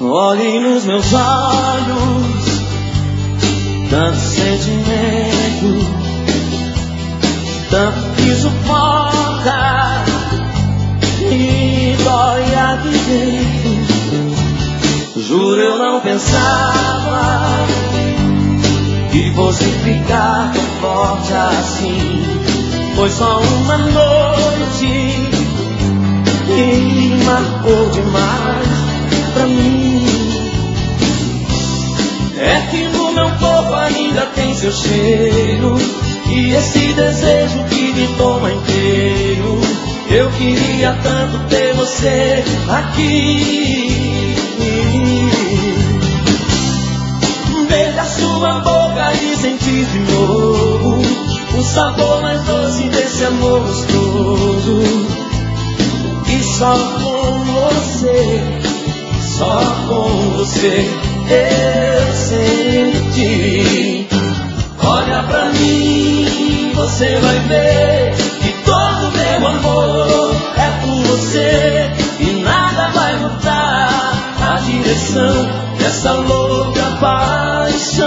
Olhe nos meus olhos, tanto sentimento, tanto que sufoca e dói aqui dentro. Juro, eu não pensava que fosse ficar tão forte assim. Foi só uma noite e marcou demais pra mim. É que no meu corpo ainda tem seu cheiro e esse desejo que me toma inteiro. Eu queria tanto ter você aqui. Beijar sua boca e sentir de novo o sabor mais doce desse amor gostoso. E só com você eu senti. Olha pra mim, você vai ver que todo meu amor é por você e nada vai mudar a direção dessa louca paixão.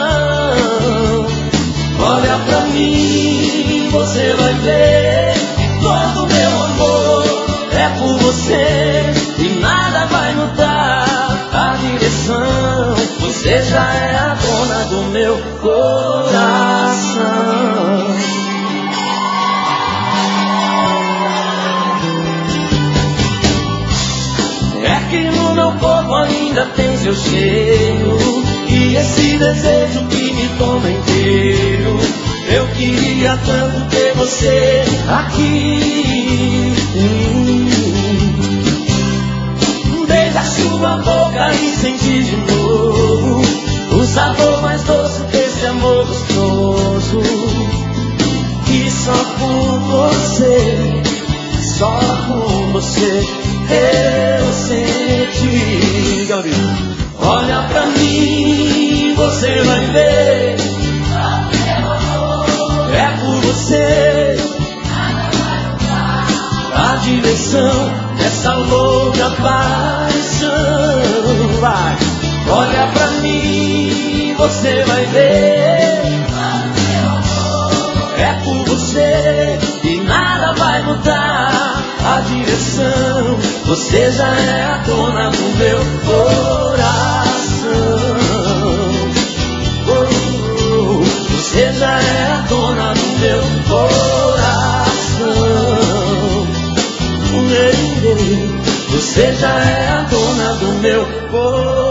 Olha pra mim, você vai ver que todo meu amor é por você e nada vai mudar a direção. Você já é a dona do meu coração. É que no meu corpo ainda tem seu cheiro e esse desejo que me toma inteiro. Eu queria tanto ter você aqui. Beija sua boca e sentir de novo o sabor mais doce desse amor gostoso. E só com você eu senti. Olha pra mim, você vai ver, é por você a direção dessa louca paixão. Vai. Olha pra mim, você vai ver, é por você e nada vai mudar a direção. Você já é a dona do meu coração. Você já é a dona do meu coração. Você já é a dona do meu coração.